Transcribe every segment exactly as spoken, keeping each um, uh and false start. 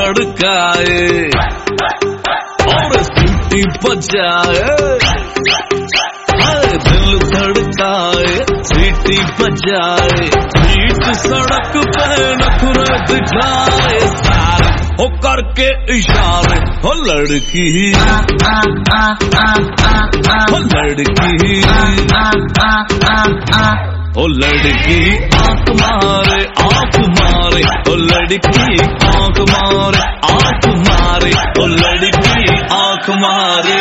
धड़काए और सीटी बजाए, दिल धड़काए सीटी बजाए, बीच सड़क पे नखरे दिखाए, सारे हो करके इशारे, हो लड़की हो लड़की ओ लड़की आंख मारे आंख मारे, ओ लड़की आंख मारे आंख मारे, ओ लड़की आंख मारे।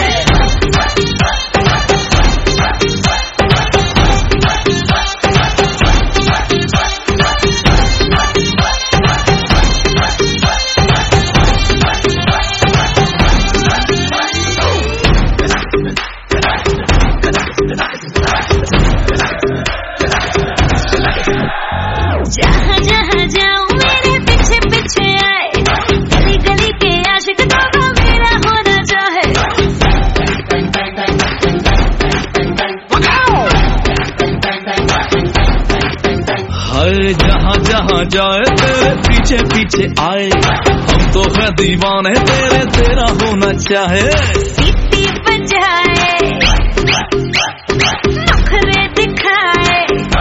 जहाँ जहाँ जाऊँ मेरे पीछे पीछे आए, गली गली के आशिक तो मेरा होना चाहे। हाय जहाँ जहाँ जाए तेरे पीछे पीछे आए, हम तो है दीवाने तेरे, तेरा होना चाहे। सीटी बजाए नखरे दिखाए,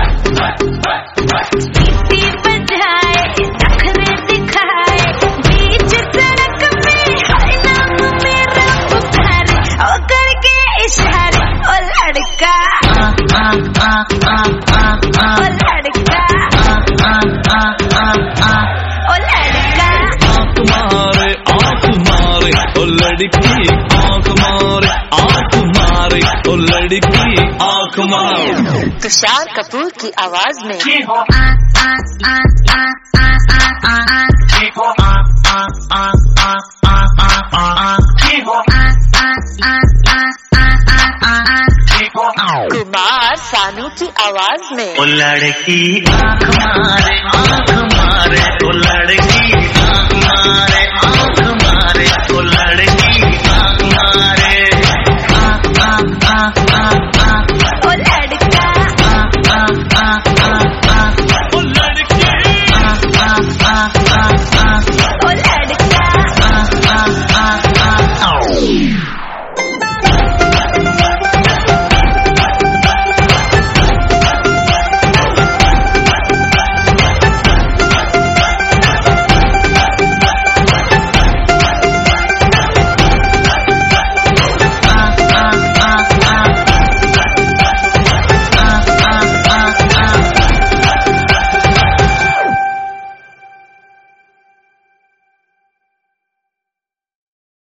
सीटी बजाए नखरे दिखाए, बीच सड़क में हर नाम मेरा पुकारे, ओ करके इशारे, ओ लड़का ओ लड़का ओ लड़का आंख मारे आंख मारे, ओ लड़की आंख मारे आंख मारे, ओ लड़की आंख मारे। तुषार कपूर की आवाज में कुमार सानू की आवाज में ओ लड़की आंख मारे आंख मारे, ओ लड़की